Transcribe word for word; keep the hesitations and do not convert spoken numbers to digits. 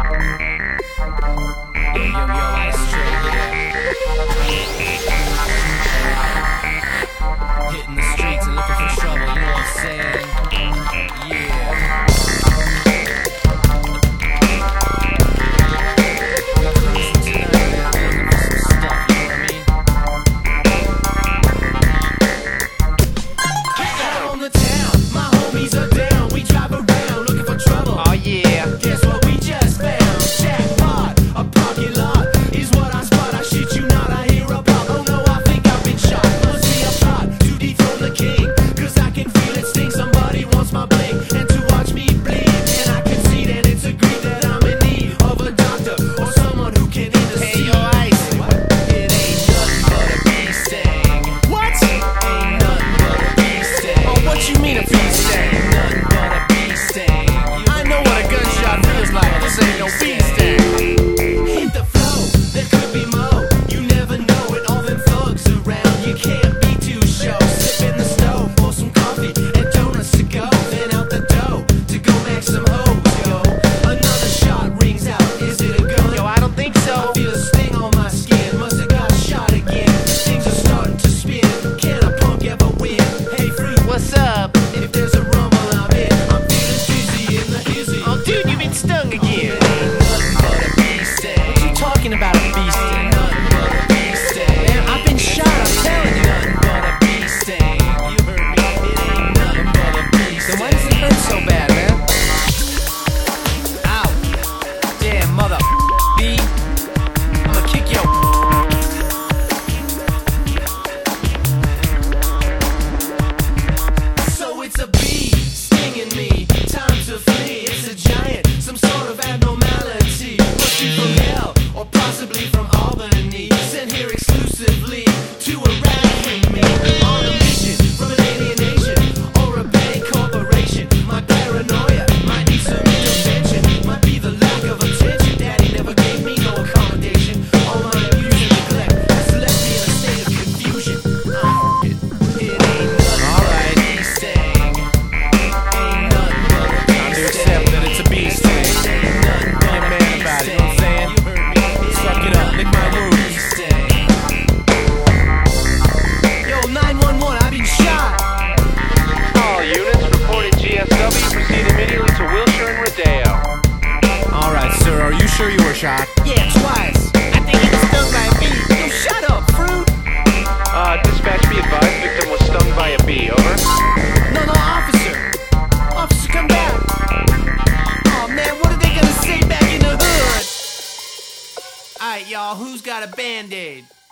yo, yo, Astro, yeah. Hitting the streets and looking for trouble, you know what I'm saying? Yeah. About a bee sting. Man, I've been shot, I'm telling you. Nothing but a bee sting. You heard me. It ain't nothing but a bee sting. Then why does it hurt so bad, man? Ow. Damn, mother bee. I'ma kick your. So it's a bee stinging me. Time to flee. It's a giant, some sort of abnormality. Must be from hell. Or possibly from Albany, sent here exclusively to eradicate me. On a mission from an alien nation or a big corporation. My paranoia might need some intervention. Might be the lack of attention. Daddy never gave me no accommodation. All my abuse and neglect has left me in a state of confusion. Oh, it, it ain't nothing but a bee sting. Ain't nothing but a bee sting. Time to accept that it's a bee sting. Ain't nothing but a bee sting. You know what I'm saying? Suck it up, lick my wounds. Yo, nine one one, I've been shot. All units reported G S W. Proceed immediately to Wilshire and Rodeo. Alright, sir, are you sure you were shot? Yeah, twice. I think he was stung by a bee. Yo, shut up, fruit. Uh, dispatch, be advised, victim was stung by a bee, over. No, no, officer. Officer, come back. Oh, man, what are they gonna say back in the hood? Alright, y'all, who's got a Band-Aid?